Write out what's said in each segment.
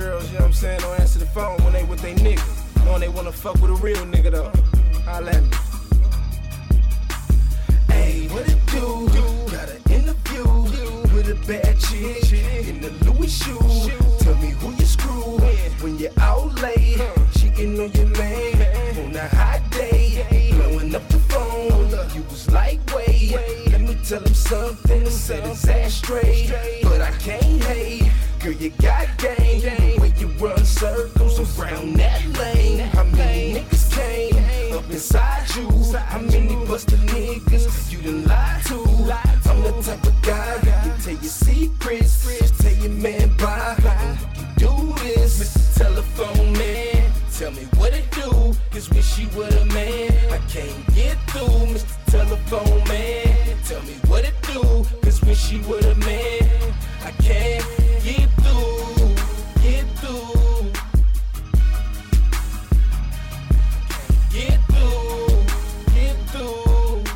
girls, you know what I'm saying, don't answer the phone when they with they nigga. Knowing they wanna fuck with a real nigga though. Holla at me. Hey, what it do? Got an interview with a bad chick in the Louis shoe. Tell me who you screw when you're out late. Cheating on your man on a hot day. Blowing up the phone, you was like, wait, let me tell him something. Set his ass straight, but I can't hate. Girl, you got game when you run circles around that lane. How many niggas came up inside you? How many busted niggas you done lied to? I'm the type of guy you tell your secrets, tell your man bye. You do this, Mr. Telephone Man. Tell me what it do, cause wish you were a man. I can't get through, Mr. Telephone Man. Tell me what it do, cause wish you were a man. I can't get through, get through. Get through, get through.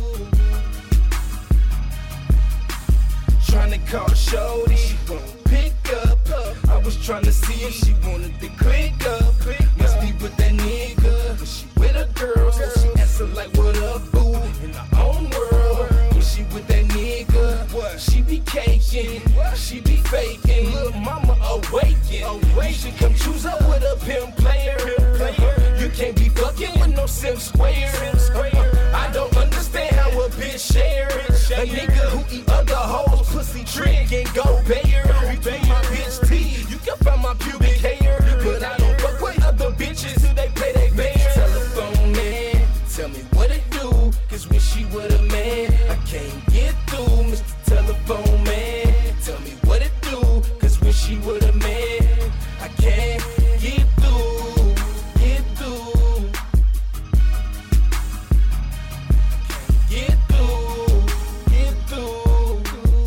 Tryna call shorty, she won't pick up. I was tryna see if she wanted to click up. Must be with that nigga, but she with a girl, so she answer like what up, boo. In her own world, when she with that nigga, she be caking, she be faking. Little mama awaken. You should come choose up with a pimp player. You can't be fucking with no Sim Square. I don't understand how a bitch share. A nigga who eat other hoes, pussy trick and go bear. Between my bitch teeth, you can find my pubic hair. But I don't fuck with other bitches who they play they bear. Telephone Man, tell me what it do, cause wish she were a man. I can't get through, Mr. Telephone Man. Tell me what it do, cause wish she were a man. I can't get through, get through. Get through, get through.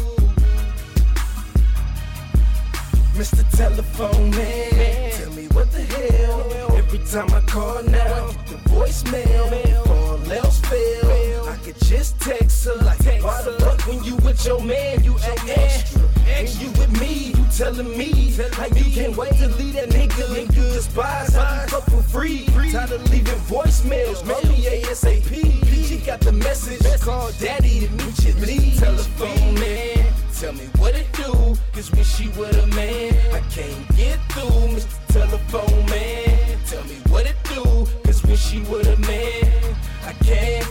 Mr. Telephone Man, tell me what the hell. Every time I call now, I get the voicemail. All else fail, I could just text her like, why the fuck when you with your man, you act extra. And you with me, you telling me like you can't wait to leave that nigga and you despise how you fuck for free. Tired of leaving voicemails, call me ASAP. She got the message, call daddy to meet you, leave. Telephone Man, tell me what it do, cause when she with a man, I can't get through, Mr. Telephone Man. Tell me what it do, cause when she with a man, I can't